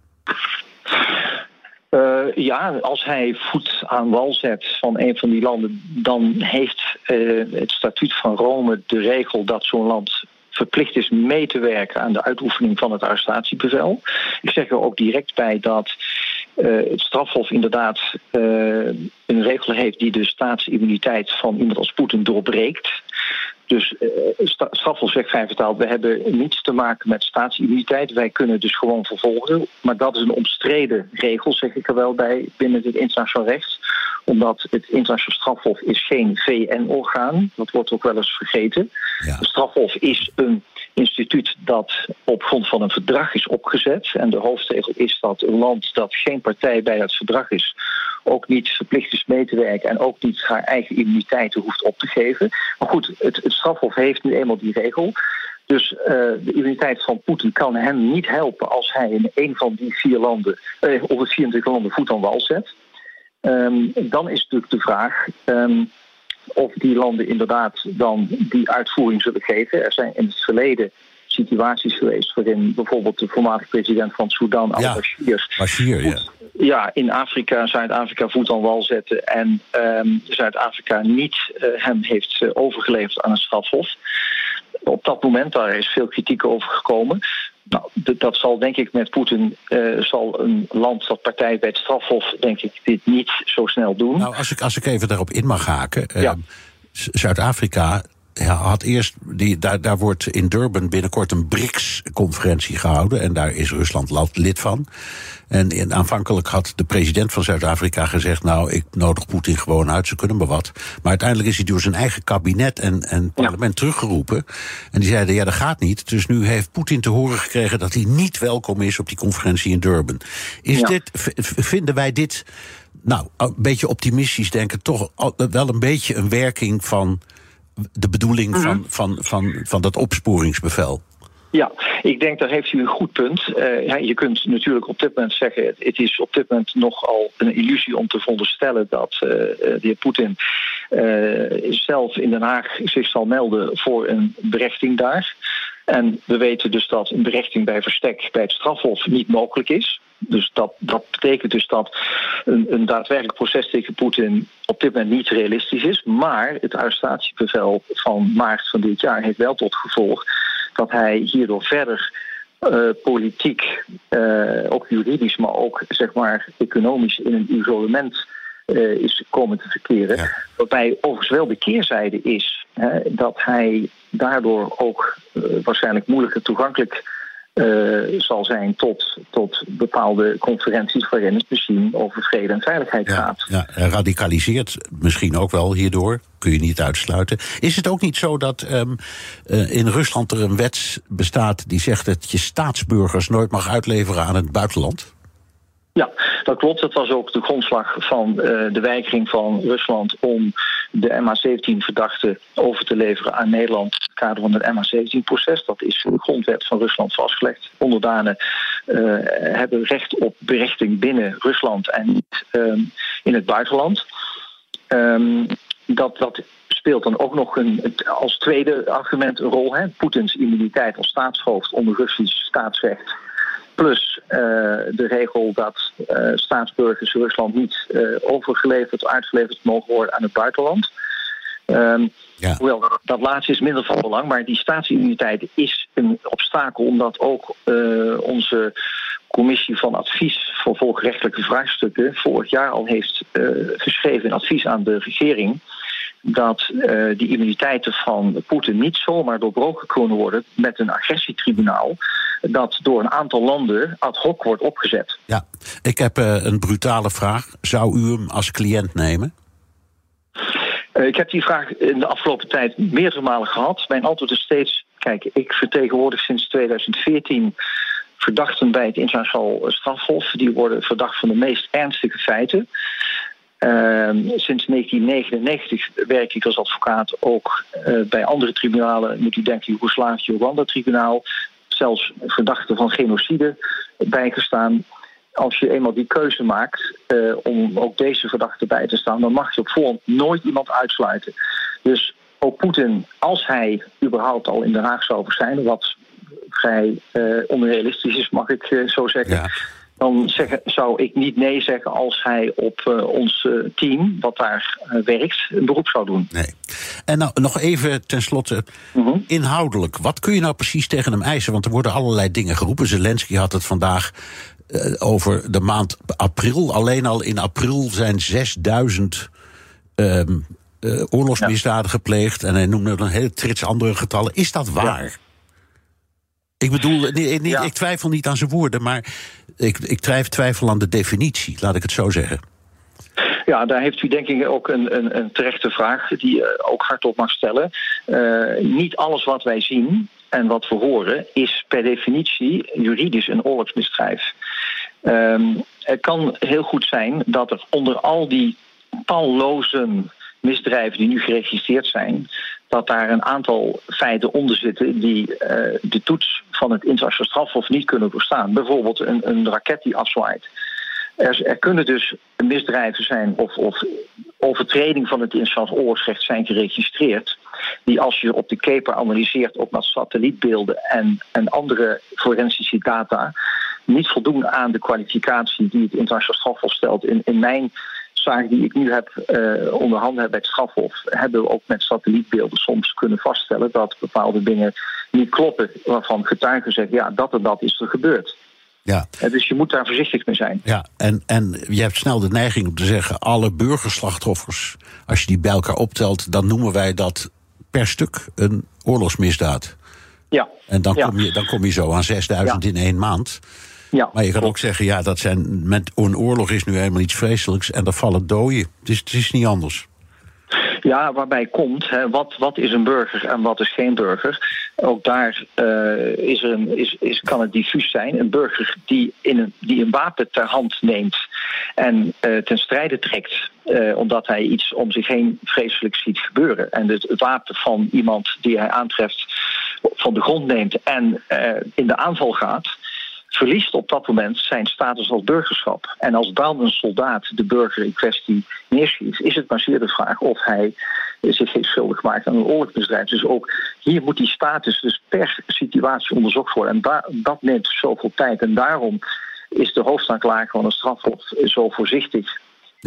Als hij voet aan wal zet van een van die landen, dan heeft het statuut van Rome de regel dat zo'n land verplicht is mee te werken aan de uitoefening van het arrestatiebevel. Ik zeg er ook direct bij dat het strafhof inderdaad een regel heeft die de staatsimmuniteit van iemand als Poetin doorbreekt. Dus strafhof zegt vrij vertaald, we hebben niets te maken met staatsimmuniteit. Wij kunnen dus gewoon vervolgen. Maar dat is een omstreden regel, zeg ik er wel bij, binnen het internationaal recht. Omdat het internationaal strafhof is geen VN-orgaan. Dat wordt ook wel eens vergeten. Ja. Het strafhof is een instituut dat op grond van een verdrag is opgezet. En de hoofdregel is dat een land dat geen partij bij het verdrag is ook niet verplicht is mee te werken en ook niet haar eigen immuniteiten hoeft op te geven. Maar goed, het strafhof heeft nu eenmaal die regel. Dus de immuniteit van Poetin kan hem niet helpen als hij in een van die 4 landen, of het 24 landen voet aan wal zet. Dan is natuurlijk de vraag of die landen inderdaad dan die uitvoering zullen geven. Er zijn in het verleden situaties geweest waarin bijvoorbeeld de voormalige president van Sudan, al-Bashir, in Zuid-Afrika voet aan wal zette en Zuid-Afrika niet hem heeft overgeleverd aan een strafhof. Op dat moment, daar is veel kritiek over gekomen. Nou, dat zal denk ik met Poetin, zal een land dat partij bij het strafhof, denk ik, dit niet zo snel doen. Nou, als ik even daarop in mag haken. Zuid-Afrika had eerst... Daar wordt in Durban binnenkort een BRICS-conferentie gehouden. En daar is Rusland lid van. En aanvankelijk had de president van Zuid-Afrika gezegd... nou, ik nodig Poetin gewoon uit, ze kunnen maar wat. Maar uiteindelijk is hij door zijn eigen kabinet en parlement teruggeroepen. En die zeiden, ja, dat gaat niet. Dus nu heeft Poetin te horen gekregen dat hij niet welkom is op die conferentie in Durban. Vinden wij dit, nou, een beetje optimistisch denken... toch wel een beetje een werking van de bedoeling van dat opsporingsbevel? Ja, ik denk daar heeft u een goed punt. Je kunt natuurlijk op dit moment zeggen... het is op dit moment nogal een illusie om te veronderstellen... dat de heer Poetin zelf in Den Haag zich zal melden voor een berechting daar. En we weten dus dat een berechting bij verstek bij het strafhof niet mogelijk is. Dus dat betekent dus dat een daadwerkelijk proces tegen Poetin op dit moment niet realistisch is. Maar het arrestatiebevel van maart van dit jaar heeft wel tot gevolg dat hij hierdoor verder politiek, ook juridisch, maar ook zeg maar economisch in een isolement is komen te verkeren. Ja. Waarbij overigens wel de keerzijde is dat hij daardoor ook waarschijnlijk moeilijker toegankelijk zal zijn tot bepaalde conferenties waarin het misschien over vrede en veiligheid gaat. Ja, en radicaliseert misschien ook wel hierdoor, kun je niet uitsluiten. Is het ook niet zo dat in Rusland er een wet bestaat die zegt dat je staatsburgers nooit mag uitleveren aan het buitenland? Ja, dat klopt. Dat was ook de grondslag van de weigering van Rusland om de MH17-verdachten over te leveren aan Nederland in het kader van het MH17-proces. Dat is in de grondwet van Rusland vastgelegd. Onderdanen hebben recht op berechting binnen Rusland en niet in het buitenland. Dat speelt dan ook nog als tweede argument een rol. Poetins immuniteit als staatshoofd onder Russisch staatsrecht. Plus de regel dat staatsburgers Rusland niet uitgeleverd mogen worden aan het buitenland. Hoewel, dat laatste is minder van belang, maar die staatsimmuniteit is een obstakel omdat ook onze commissie van advies voor volksrechtelijke vraagstukken vorig jaar al heeft geschreven in advies aan de regering dat die immuniteiten van Poetin niet zomaar doorbroken kunnen worden met een agressietribunaal dat door een aantal landen ad hoc wordt opgezet. Ja, ik heb een brutale vraag. Zou u hem als cliënt nemen? Ik heb die vraag in de afgelopen tijd meerdere malen gehad. Mijn antwoord is steeds, kijk, ik vertegenwoordig sinds 2014 verdachten bij het internationaal strafhof. Die worden verdacht van de meest ernstige feiten. Sinds 1999 werk ik als advocaat ook bij andere tribunalen. Moet u denken, Joegoslavië-Rwanda-tribunaal. Zelfs verdachten van genocide bijgestaan. Als je eenmaal die keuze maakt om ook deze verdachten bij te staan, dan mag je op voorhand nooit iemand uitsluiten. Dus ook Poetin, als hij überhaupt al in Den Haag zou verschijnen, wat vrij onrealistisch is, mag ik zo zeggen. Ja. Dan zou ik niet nee zeggen als hij op ons team, wat daar werkt, een beroep zou doen. Nee. En nou, nog even tenslotte, inhoudelijk. Wat kun je nou precies tegen hem eisen? Want er worden allerlei dingen geroepen. Zelensky had het vandaag over de maand april. Alleen al in april zijn 6000 oorlogsmisdaden gepleegd. En hij noemde een hele trits andere getallen. Is dat waar? Ja. Ik bedoel, ik twijfel niet aan zijn woorden, maar ik twijfel aan de definitie, laat ik het zo zeggen. Ja, daar heeft u denk ik ook een terechte vraag die je ook hardop mag stellen. Niet alles wat wij zien en wat we horen is per definitie juridisch een oorlogsmisdrijf. Het kan heel goed zijn dat er onder al die talloze misdrijven die nu geregistreerd zijn, dat daar een aantal feiten onder zitten die de toets van het internationaal strafhof niet kunnen doorstaan. Bijvoorbeeld een raket die afzwaait. Er kunnen dus misdrijven zijn of overtreding van het internationaal oorlogsrecht zijn geregistreerd, die als je op de keper analyseert, ook met satellietbeelden en andere forensische data, niet voldoen aan de kwalificatie die het internationaal strafhof stelt. In mijn zaak die ik nu heb onder handen heb bij het strafhof, hebben we ook met satellietbeelden soms kunnen vaststellen dat bepaalde dingen niet kloppen, waarvan getuigen zeggen, ja, dat en dat is er gebeurd. Ja. Dus je moet daar voorzichtig mee zijn. Ja, en je hebt snel de neiging om te zeggen, alle burgerslachtoffers, als je die bij elkaar optelt, dan noemen wij dat per stuk een oorlogsmisdaad. Ja. En dan kom je zo aan 6000 in 1 maand. Ja, maar je kan ook zeggen, een oorlog is nu helemaal iets vreselijks en daar vallen doden. Het is niet anders. Ja, waarbij komt, wat is een burger en wat is geen burger? Ook daar kan het diffuus zijn. Een burger die een wapen ter hand neemt en ten strijde trekt, omdat hij iets om zich heen vreselijk ziet gebeuren. En het wapen van iemand die hij aantreft van de grond neemt en in de aanval gaat, verliest op dat moment zijn status als burgerschap. En als dan een soldaat de burger in kwestie neerschiet, is het maar zeer de vraag of hij zich heeft schuldig gemaakt aan een oorlogsmisdrijf. Dus ook hier moet die status dus per situatie onderzocht worden. En dat neemt zoveel tijd. En daarom is de hoofdaanklager van een strafhof zo voorzichtig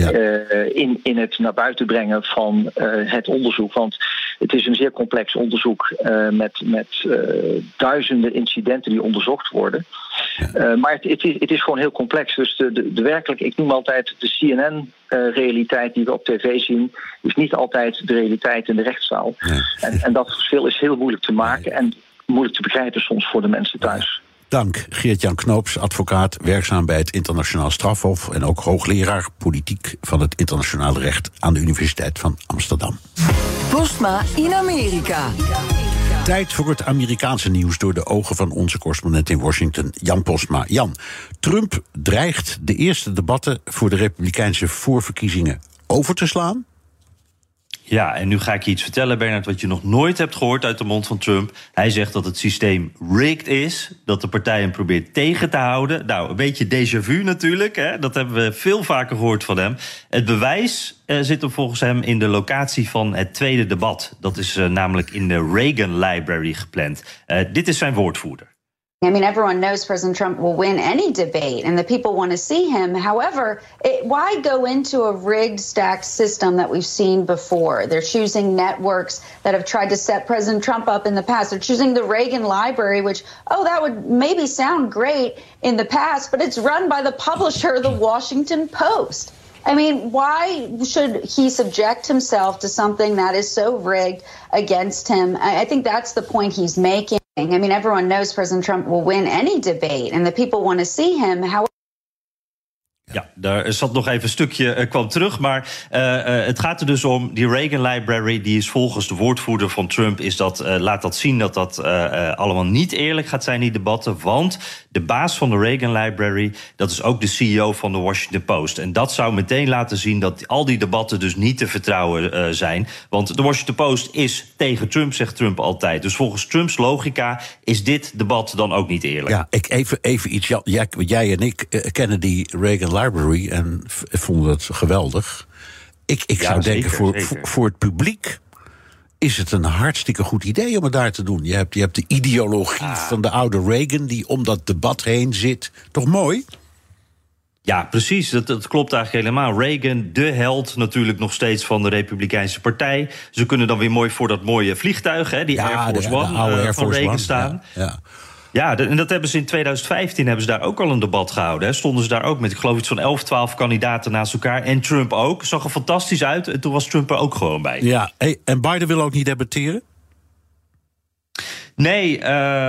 in het naar buiten brengen van het onderzoek. Want het is een zeer complex onderzoek met duizenden incidenten die onderzocht worden. Maar het is gewoon heel complex. Dus de werkelijk, ik noem altijd de CNN-realiteit die we op tv zien, is niet altijd de realiteit in de rechtszaal. En dat verschil is heel moeilijk te maken en moeilijk te begrijpen soms voor de mensen thuis. Dank, Geert-Jan Knoops, advocaat, werkzaam bij het Internationaal Strafhof en ook hoogleraar politiek van het internationale recht aan de Universiteit van Amsterdam. Postma in Amerika. Tijd voor het Amerikaanse nieuws door de ogen van onze correspondent in Washington, Jan Postma. Jan, Trump dreigt de eerste debatten voor de Republikeinse voorverkiezingen over te slaan. Ja, en nu ga ik je iets vertellen, Bernard, wat je nog nooit hebt gehoord uit de mond van Trump. Hij zegt dat het systeem rigged is, dat de partij hem probeert tegen te houden. Nou, een beetje déjà vu natuurlijk, hè? Dat hebben we veel vaker gehoord van hem. Het bewijs zit hem volgens hem in de locatie van het tweede debat. Dat is namelijk in de Reagan Library gepland. Dit is zijn woordvoerder. I mean, everyone knows President Trump will win any debate and the people want to see him. However, why go into a rigged, stacked system that we've seen before? They're choosing networks that have tried to set President Trump up in the past. They're choosing the Reagan Library, which, that would maybe sound great in the past, but it's run by the publisher, the Washington Post. I mean, why should he subject himself to something that is so rigged against him? I think that's the point he's making. I mean, everyone knows President Trump will win any debate and the people want to see him. Ja, daar zat nog even een stukje, kwam terug. Maar het gaat er dus om, die Reagan Library, die is volgens de woordvoerder van Trump, laat dat zien dat dat allemaal niet eerlijk gaat zijn, die debatten. Want de baas van de Reagan Library, dat is ook de CEO van de Washington Post. En dat zou meteen laten zien dat al die debatten dus niet te vertrouwen zijn. Want de Washington Post is tegen Trump, zegt Trump altijd. Dus volgens Trumps logica is dit debat dan ook niet eerlijk. Ja, even iets. Jij en ik kennen die Reagan Library en vonden het geweldig. Ik zou denken, voor het publiek is het een hartstikke goed idee om het daar te doen. Je hebt de ideologie van de oude Reagan die om dat debat heen zit. Toch mooi? Ja, precies. Dat klopt eigenlijk helemaal. Reagan, de held natuurlijk nog steeds van de Republikeinse Partij. Ze kunnen dan weer mooi voor dat mooie vliegtuig, hè, die Air Force One van Reagan staan. Ja, en dat hebben ze in 2015 hebben ze daar ook al een debat gehouden. Hè. Stonden ze daar ook met, ik geloof iets van 11, 12 kandidaten naast elkaar. En Trump ook. Zag er fantastisch uit. En toen was Trump er ook gewoon bij. Ja, en Biden wil ook niet debatteren? Nee,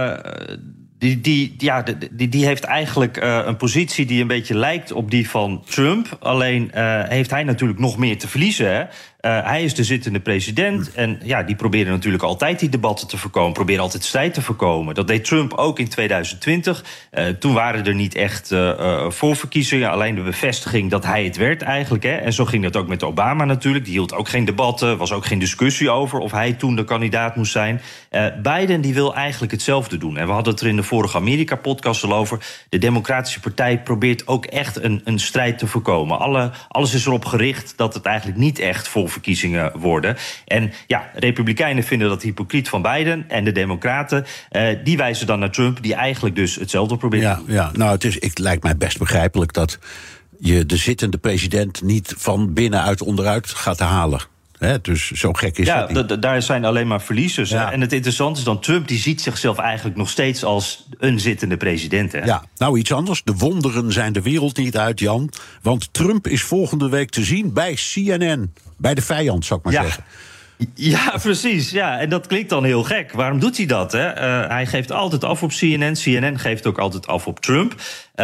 die heeft eigenlijk een positie die een beetje lijkt op die van Trump. Alleen heeft hij natuurlijk nog meer te verliezen. Hè? Hij is de zittende president. En die proberen natuurlijk altijd die debatten te voorkomen. Proberen altijd strijd te voorkomen. Dat deed Trump ook in 2020. Toen waren er niet echt voorverkiezingen. Alleen de bevestiging dat hij het werd eigenlijk. Hè? En zo ging dat ook met Obama natuurlijk. Die hield ook geen debatten. Was ook geen discussie over of hij toen de kandidaat moest zijn. Biden die wil eigenlijk hetzelfde doen. En we hadden het er in de vorige Amerika-podcast al over. De Democratische Partij probeert ook echt een strijd te voorkomen. Alles is erop gericht dat het eigenlijk niet echt voorverkiezingen worden. En Republikeinen vinden dat hypocriet van Biden. En de Democraten, die wijzen dan naar Trump, die eigenlijk dus hetzelfde probeert te doen. Ja, nou, het lijkt mij best begrijpelijk dat je de zittende president niet van binnenuit onderuit gaat halen. Dus zo gek is dat niet. Daar zijn alleen maar verliezers. Ja. En het interessante is dan, Trump die ziet zichzelf eigenlijk nog steeds als een zittende president. Hè? Ja, nou iets anders. De wonderen zijn de wereld niet uit, Jan. Want Trump is volgende week te zien bij CNN. Bij de vijand, zou ik maar zeggen. Ja, precies. Ja. En dat klinkt dan heel gek. Waarom doet hij dat? Hè? Hij geeft altijd af op CNN. CNN geeft ook altijd af op Trump.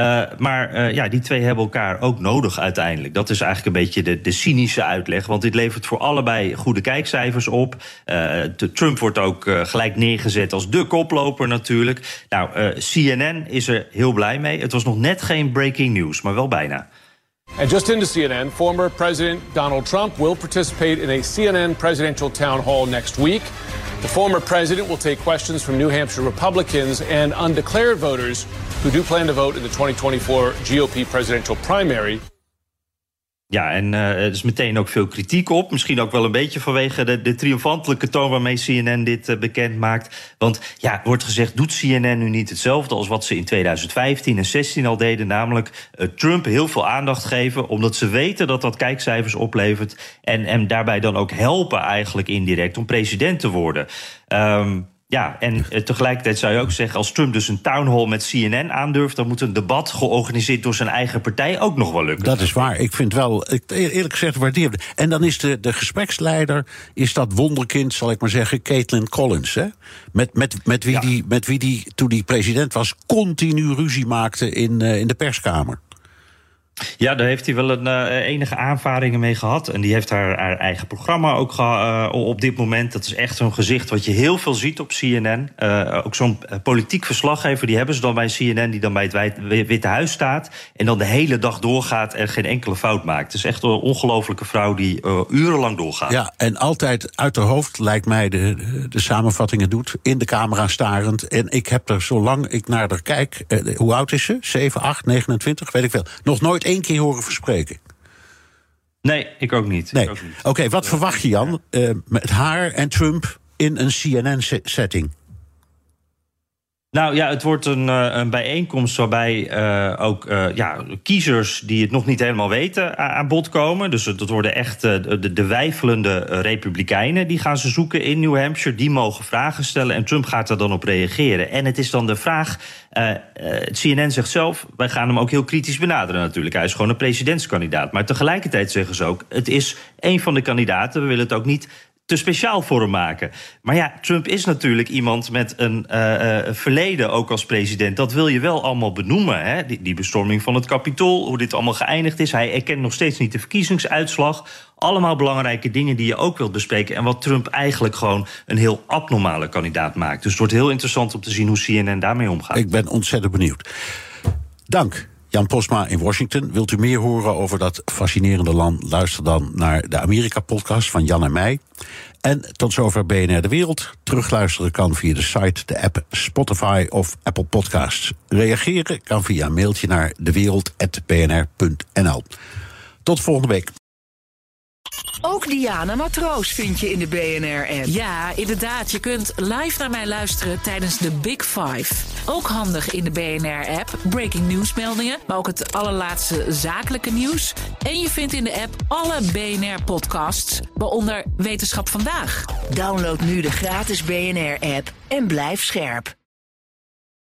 Maar die twee hebben elkaar ook nodig uiteindelijk. Dat is eigenlijk een beetje de cynische uitleg. Want dit levert voor allebei goede kijkcijfers op. Trump wordt ook gelijk neergezet als de koploper natuurlijk. Nou, CNN is er heel blij mee. Het was nog net geen breaking news, maar wel bijna. And just into CNN, former President Donald Trump will participate in a CNN presidential town hall next week. The former president will take questions from New Hampshire Republicans and undeclared voters who do plan to vote in the 2024 GOP presidential primary. Ja, en er is meteen ook veel kritiek op. Misschien ook wel een beetje vanwege de triomfantelijke toon waarmee CNN dit bekend maakt. Want ja, wordt gezegd, doet CNN nu niet hetzelfde als wat ze in 2015 en 16 al deden? Namelijk Trump heel veel aandacht geven, omdat ze weten dat dat kijkcijfers oplevert. En daarbij dan ook helpen eigenlijk indirect om president te worden. Ja, en tegelijkertijd zou je ook zeggen, als Trump dus een town hall met CNN aandurft, dan moet een debat georganiseerd door zijn eigen partij ook nog wel lukken. Dat is waar. Ik vind wel, eerlijk gezegd, waardeer. En dan is de gespreksleider, is dat wonderkind, zal ik maar zeggen, Caitlin Collins. Hè? Met wie die, toen hij president was, continu ruzie maakte in de perskamer. Ja, daar heeft hij wel enige aanvaringen mee gehad. En die heeft haar eigen programma ook op dit moment. Dat is echt zo'n gezicht wat je heel veel ziet op CNN. Ook zo'n politiek verslaggever, die hebben ze dan bij CNN, die dan bij het Witte Huis staat en dan de hele dag doorgaat en geen enkele fout maakt. Het is echt een ongelofelijke vrouw die urenlang doorgaat. Ja, en altijd uit haar hoofd, lijkt mij, de samenvattingen doet, in de camera starend. En ik heb er, zolang ik naar haar kijk, hoe oud is ze? 7, 8, 29, weet ik veel. Nog nooit 1 keer horen verspreken. Nee, ik ook niet. Nee. Oké, wat verwacht je, Jan, met haar en Trump in een CNN-setting? Nou ja, het wordt een bijeenkomst waarbij ook kiezers die het nog niet helemaal weten aan bod komen. Dus dat worden echt de weifelende republikeinen. Die gaan ze zoeken in New Hampshire. Die mogen vragen stellen en Trump gaat er dan op reageren. En het is dan de vraag, CNN zegt zelf, wij gaan hem ook heel kritisch benaderen natuurlijk. Hij is gewoon een presidentskandidaat. Maar tegelijkertijd zeggen ze ook, het is een van de kandidaten. We willen het ook niet te speciaal voor hem maken. Maar ja, Trump is natuurlijk iemand met een verleden ook als president. Dat wil je wel allemaal benoemen. Hè? Die bestorming van het Capitool, hoe dit allemaal geëindigd is. Hij erkent nog steeds niet de verkiezingsuitslag. Allemaal belangrijke dingen die je ook wilt bespreken. En wat Trump eigenlijk gewoon een heel abnormale kandidaat maakt. Dus het wordt heel interessant om te zien hoe CNN daarmee omgaat. Ik ben ontzettend benieuwd. Dank. Jan Posma in Washington. Wilt u meer horen over dat fascinerende land? Luister dan naar de Amerika-podcast van Jan en mij. En tot zover BNR De Wereld. Terugluisteren kan via de site, de app, Spotify of Apple Podcasts. Reageren kan via een mailtje naar dewereld@bnr.nl. Tot volgende week. Ook Diana Matroos vind je in de BNR-app. Ja, inderdaad. Je kunt live naar mij luisteren tijdens de Big Five. Ook handig in de BNR-app. Breaking nieuwsmeldingen, maar ook het allerlaatste zakelijke nieuws. En je vindt in de app alle BNR-podcasts, waaronder Wetenschap Vandaag. Download nu de gratis BNR-app en blijf scherp.